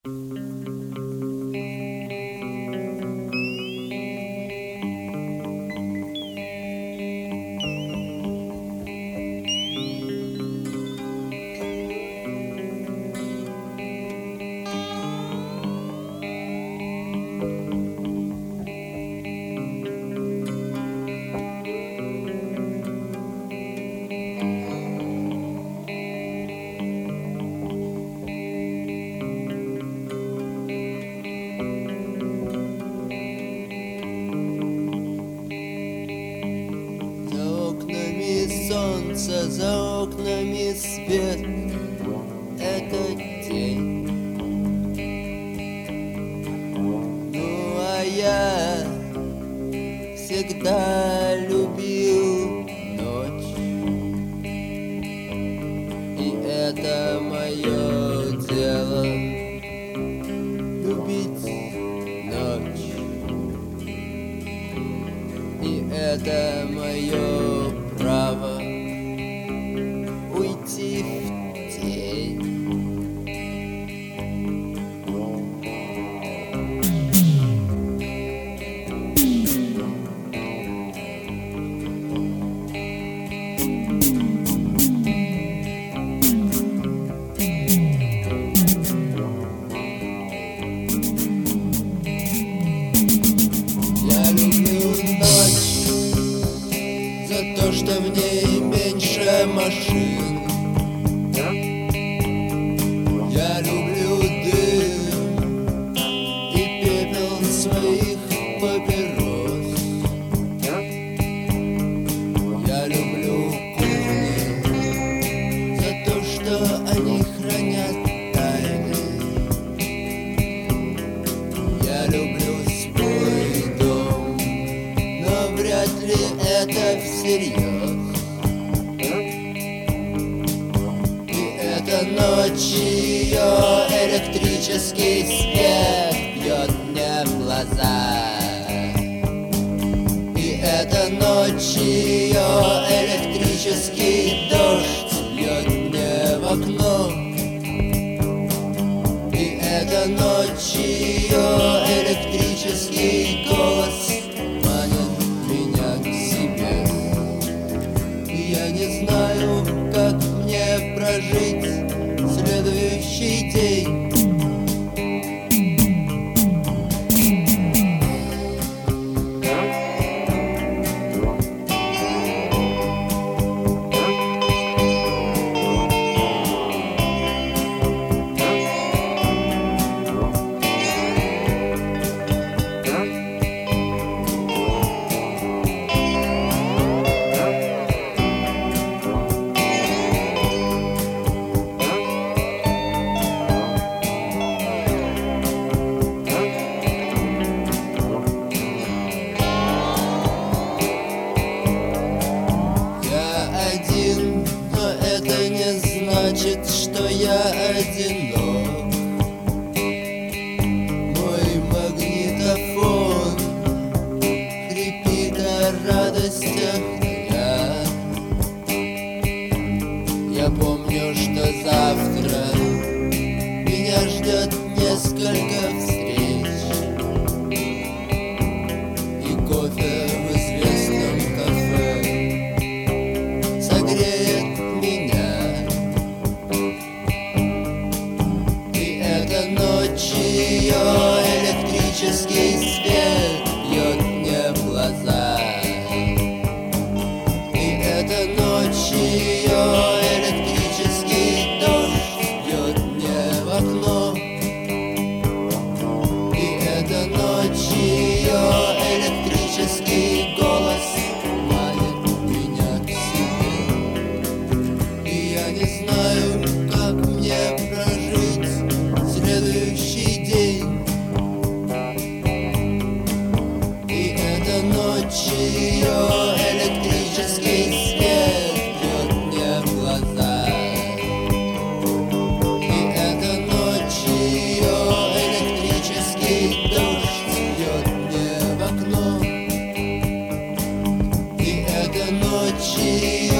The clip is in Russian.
Солнце, за окнами свет, это день. Ну а я всегда любил ночь, и это мое дело — любить ночь, и это мое право уйти в тень. Я люблю ночь за то, что в ней меньше машин. Я люблю дым и пепел своих папирос. Я люблю кухни за то, что они хранят тайны. Я люблю свой дом, но вряд ли это всерьез. Это ночь, ее электрический свет бьет мне в глаза. И эта ночь, ее электрический дождь бьет мне в окно. И эта ночь, ее электрический голос манит меня к себе. И я не знаю, как мне прожить следующий день. Но это не значит, что я одинок. Мой магнитофон хрипит о радостях дня. Я помню, что завтра меня ждет несколько встреч и кофе в известном кафе согреет меня. И эта ночь, ее электрический свет бьет мне в глаза. И эта ночь, ее электрический дождь бьет мне в окно. И эта ночь, ее электрический голос манит меня к себе. И я не знаю, как мне прожить следующий день. И эта ночь, ее электрический свет бьет мне в глаза. И эта ночь, ее электрический дождь бьет мне в окно. И эта ночь,